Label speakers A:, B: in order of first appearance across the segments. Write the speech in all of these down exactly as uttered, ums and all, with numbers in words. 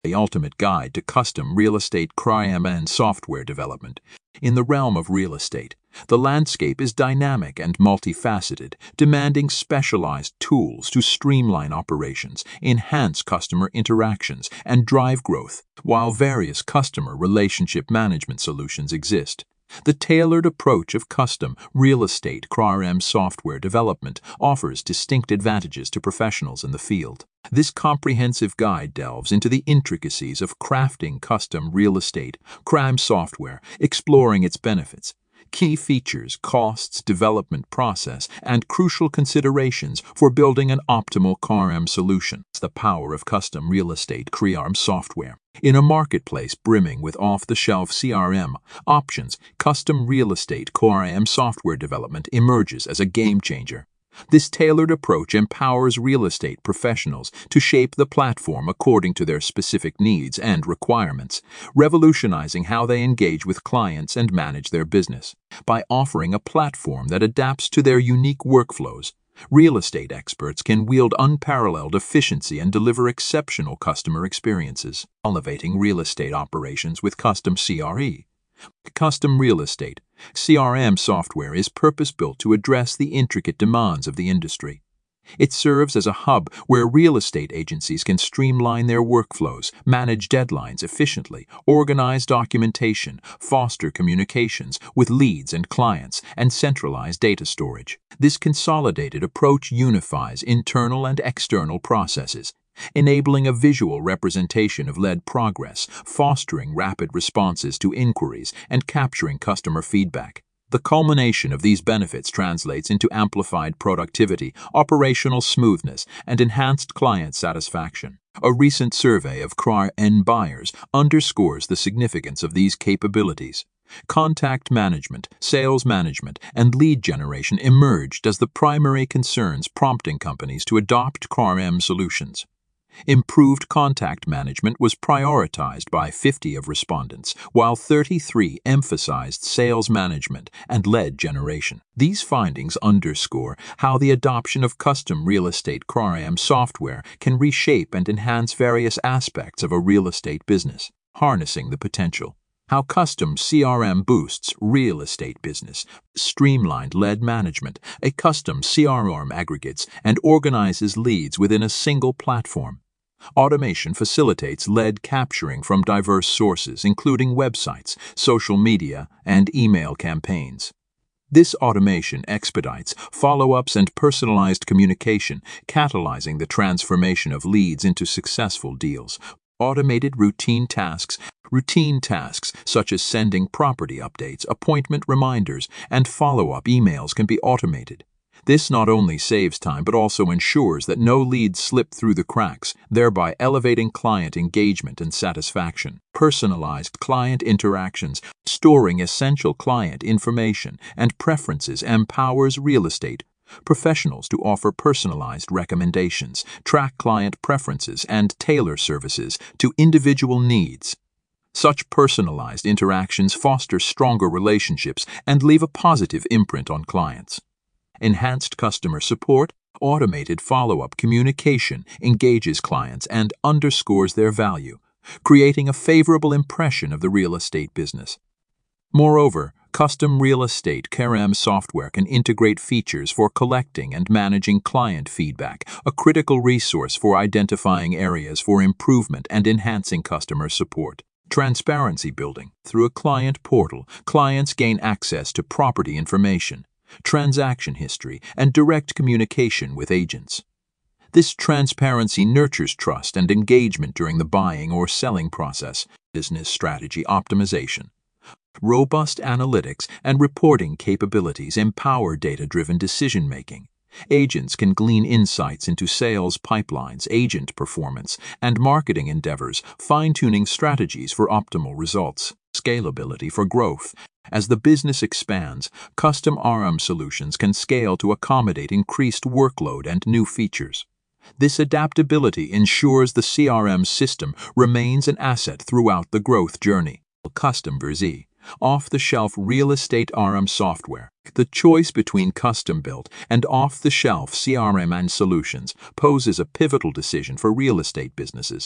A: The ultimate guide to custom real estate C R M and software development. In the realm of real estate, the landscape is dynamic and multifaceted, demanding specialized tools to streamline operations, enhance customer interactions, and drive growth. While various customer relationship management solutions exist, the tailored approach of custom real estate C R M software development offers distinct advantages to professionals in the field. This comprehensive guide delves into the intricacies of crafting custom real estate C R M software, exploring its benefits, key features, costs, development process, and crucial considerations for building an optimal C R M solution. The power of custom real estate C R M software. In a marketplace brimming with off-the-shelf C R M options, custom real estate C R M software development emerges as a game-changer. This tailored approach empowers real estate professionals to shape the platform according to their specific needs and requirements, revolutionizing how they engage with clients and manage their business. By offering a platform that adapts to their unique workflows, real estate experts can wield unparalleled efficiency and deliver exceptional customer experiences. Elevating real estate operations with custom C R E. Custom real estate C R M software is purpose-built to address the intricate demands of the industry. It serves as a hub where real estate agencies can streamline their workflows, manage deadlines efficiently, organize documentation, foster communications with leads and clients, and centralize data storage. This consolidated approach unifies internal and external processes, enabling a visual representation of lead progress, fostering rapid responses to inquiries, and capturing customer feedback. The culmination of these benefits translates into amplified productivity, operational smoothness, and enhanced client satisfaction. A recent survey of C R M buyers underscores the significance of these capabilities. Contact management, sales management, and lead generation emerged as the primary concerns prompting companies to adopt C R M solutions. Improved contact management was prioritized by fifty of respondents, while thirty-three emphasized sales management and lead generation. These findings underscore how the adoption of custom real estate C R M software can reshape and enhance various aspects of a real estate business. Harnessing the potential. How custom C R M boosts real estate business. Streamlined lead management. A custom C R M aggregates and organizes leads within a single platform. Automation facilitates lead capturing from diverse sources, including websites, social media, and email campaigns. This automation expedites follow-ups and personalized communication, catalyzing the transformation of leads into successful deals. Automated routine tasks. Routine tasks such as sending property updates, appointment reminders, and follow-up emails can be automated. This not only saves time but also ensures that no leads slip through the cracks, thereby elevating client engagement and satisfaction. Personalized client interactions. Storing essential client information and preferences empowers real estate professionals to offer personalized recommendations, track client preferences, and tailor services to individual needs. Such personalized interactions foster stronger relationships and leave a positive imprint on clients. Enhanced customer support. Automated follow-up communication engages clients and underscores their value, creating a favorable impression of the real estate business. Moreover, custom real estate C R M software can integrate features for collecting and managing client feedback, a critical resource for identifying areas for improvement and enhancing customer support. Transparency building. Through a client portal, clients gain access to property information, transaction history, and direct communication with agents. This transparency nurtures trust and engagement during the buying or selling process. Business strategy optimization. Robust analytics and reporting capabilities empower data-driven decision-making. Agents can glean insights into sales pipelines, agent performance, and marketing endeavors, fine-tuning strategies for optimal results. Scalability for growth. As the business expands, custom R M solutions can scale to accommodate increased workload and new features. This adaptability ensures the C R M system remains an asset throughout the growth journey. Custom versus off-the-shelf real estate R M software. The choice between custom-built and off-the-shelf C R M and solutions poses a pivotal decision for real estate businesses.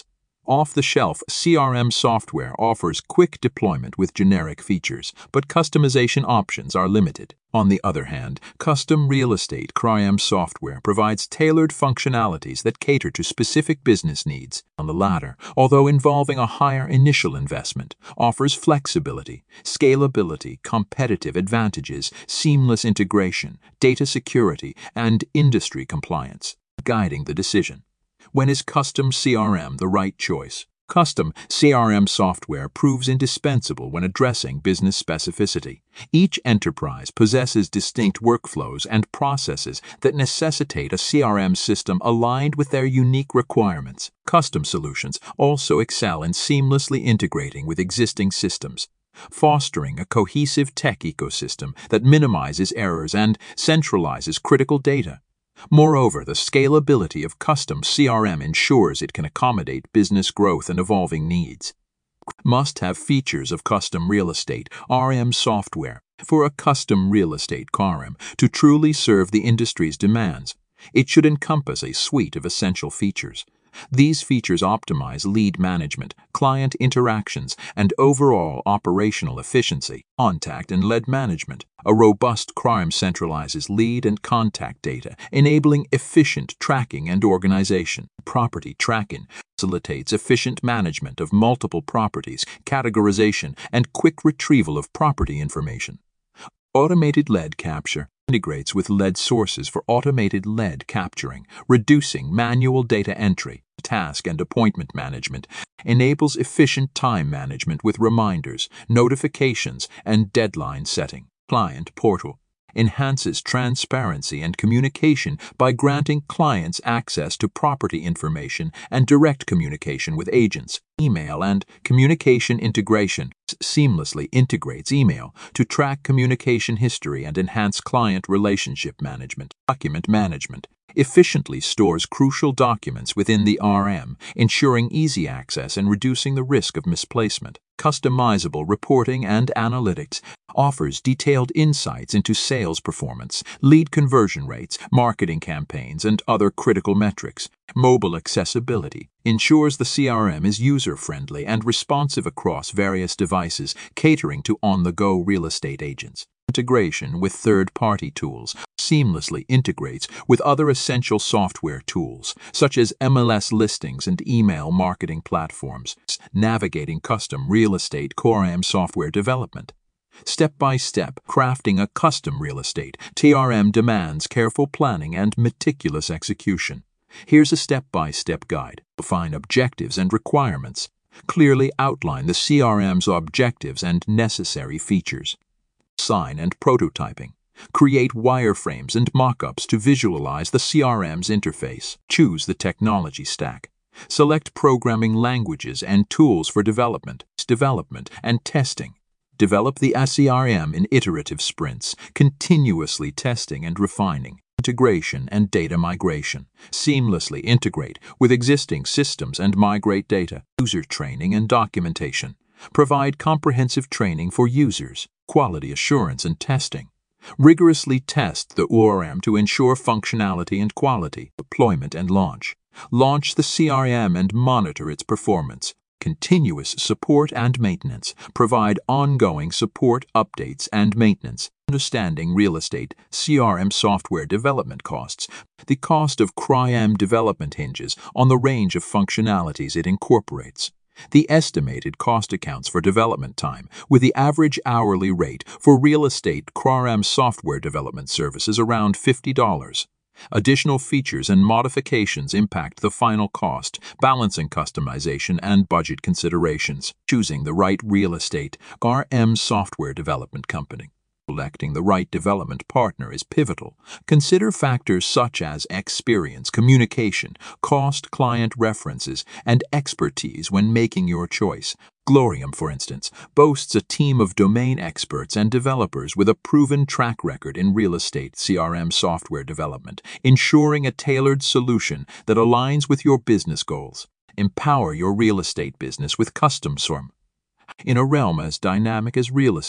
A: Off-the-shelf C R M software offers quick deployment with generic features, but customization options are limited. On the other hand, custom real estate C R M software provides tailored functionalities that cater to specific business needs. On the latter, although involving a higher initial investment, offers flexibility, scalability, competitive advantages, seamless integration, data security, and industry compliance, guiding the decision. When is custom C R M the right choice? Custom C R M software proves indispensable when addressing business specificity. Each enterprise possesses distinct workflows and processes that necessitate a C R M system aligned with their unique requirements. Custom solutions also excel in seamlessly integrating with existing systems, fostering a cohesive tech ecosystem that minimizes errors and centralizes critical data. Moreover, the scalability of custom C R M ensures it can accommodate business growth and evolving needs. Must-have features of custom real estate R M software. For a custom real estate C R M to truly serve the industry's demands, it should encompass a suite of essential features. These features optimize lead management, client interactions, and overall operational efficiency. Contact and lead management. A robust C R M centralizes lead and contact data, enabling efficient tracking and organization. Property tracking facilitates efficient management of multiple properties, categorization, and quick retrieval of property information. Automated lead capture integrates with lead sources for automated lead capturing, reducing manual data entry. Task and appointment management enables efficient time management with reminders, notifications, and deadline setting. Client portal enhances transparency and communication by granting clients access to property information and direct communication with agents. Email and communication integration seamlessly integrates email to track communication history and enhance client relationship management. Document management efficiently stores crucial documents within the R M, ensuring easy access and reducing the risk of misplacement. Customizable reporting and analytics offers detailed insights into sales performance, lead conversion rates, marketing campaigns, and other critical metrics. Mobile accessibility ensures the C R M is user-friendly and responsive across various devices, catering to on-the-go real estate agents. Integration with third-party tools seamlessly integrates with other essential software tools, such as M L S listings and email marketing platforms. Navigating custom real estate C R M software development. Step-by-step, crafting a custom real estate T R M demands careful planning and meticulous execution. Here's a step-by-step guide. Define objectives and requirements. Clearly outline the C R M's objectives and necessary features. Design and prototyping. Create wireframes and mock-ups to visualize the C R M's interface. Choose the technology stack. Select programming languages and tools for development, development, and testing. Develop the C R M in iterative sprints, continuously testing and refining. Integration and data migration. Seamlessly integrate with existing systems and migrate data. User training and documentation. Provide comprehensive training for users. Quality assurance and testing. Rigorously test the O R M to ensure functionality and quality. Deployment and launch. Launch the C R M and monitor its performance. Continuous support and maintenance. Provide ongoing support, updates, and maintenance. Understanding real estate C R M software development costs. The cost of C R M development hinges on the range of functionalities it incorporates. The estimated cost accounts for development time, with the average hourly rate for real estate C R M software development services around fifty dollars. Additional features and modifications impact the final cost, balancing customization and budget considerations. Choosing the right real estate C R M software development company. Selecting the right development partner is pivotal. Consider factors such as experience, communication, cost, client references, and expertise when making your choice. Glorium, for instance, boasts a team of domain experts and developers with a proven track record in real estate C R M software development, ensuring a tailored solution that aligns with your business goals. Empower your real estate business with custom C R M. In a realm as dynamic as real estate,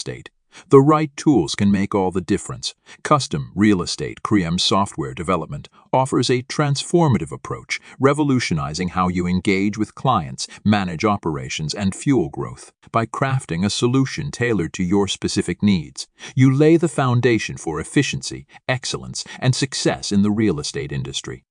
A: The right tools can make all the difference. Custom Real Estate C R I E M software development offers a transformative approach, revolutionizing how you engage with clients, manage operations, and fuel growth. By crafting a solution tailored to your specific needs, you lay the foundation for efficiency, excellence, and success in the real estate industry.